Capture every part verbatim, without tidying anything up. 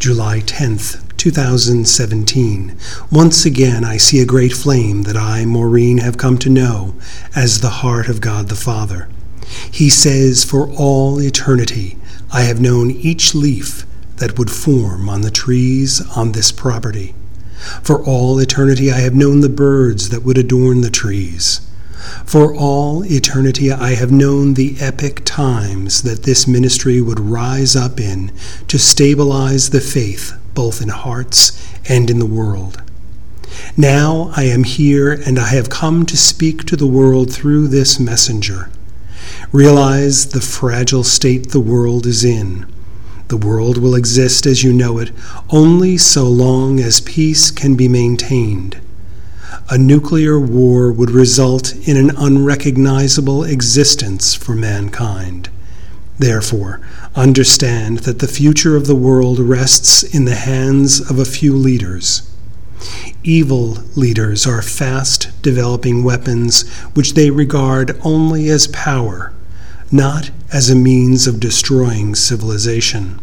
July tenth, two thousand seventeen. Once again I see a great flame that I, Maureen, have come to know as the heart of God the Father. He says, "For all eternity I have known each leaf that would form on the trees on this property. For all eternity I have known the birds that would adorn the trees. For all eternity I have known the epic times that this ministry would rise up in to stabilize the faith both in hearts and in the world. Now I am here, and I have come to speak to the world through this messenger. Realize the fragile state the world is in. The world will exist as you know it only so long as peace can be maintained. A nuclear war would result in an unrecognizable existence for mankind. Therefore, understand that the future of the world rests in the hands of a few leaders. Evil leaders are fast developing weapons which they regard only as power, not as a means of destroying civilization.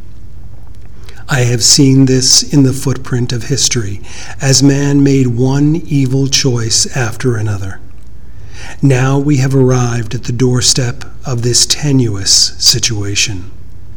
I have seen this in the footprint of history, as man made one evil choice after another. Now we have arrived at the doorstep of this tenuous situation.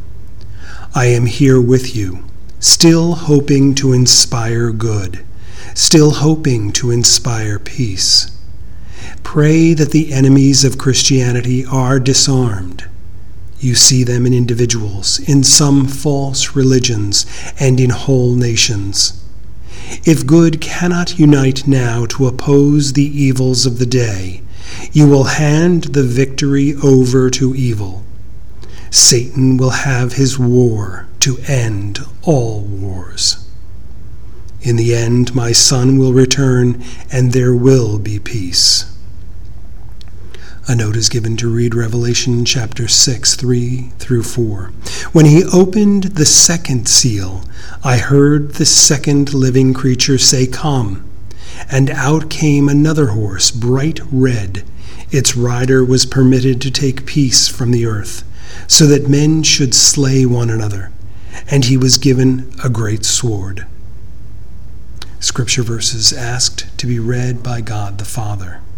I am here with you, still hoping to inspire good, still hoping to inspire peace. Pray that the enemies of Christianity are disarmed. You see them in individuals, in some false religions, and in whole nations. If good cannot unite now to oppose the evils of the day, you will hand the victory over to evil. Satan will have his war to end all wars. In the end, my Son will return, and there will be peace." A note is given to read Revelation chapter six, three through four. "When he opened the second seal, I heard the second living creature say, 'Come.' And out came another horse, bright red. Its rider was permitted to take peace from the earth, so that men should slay one another. And he was given a great sword." Scripture verses asked to be read by God the Father.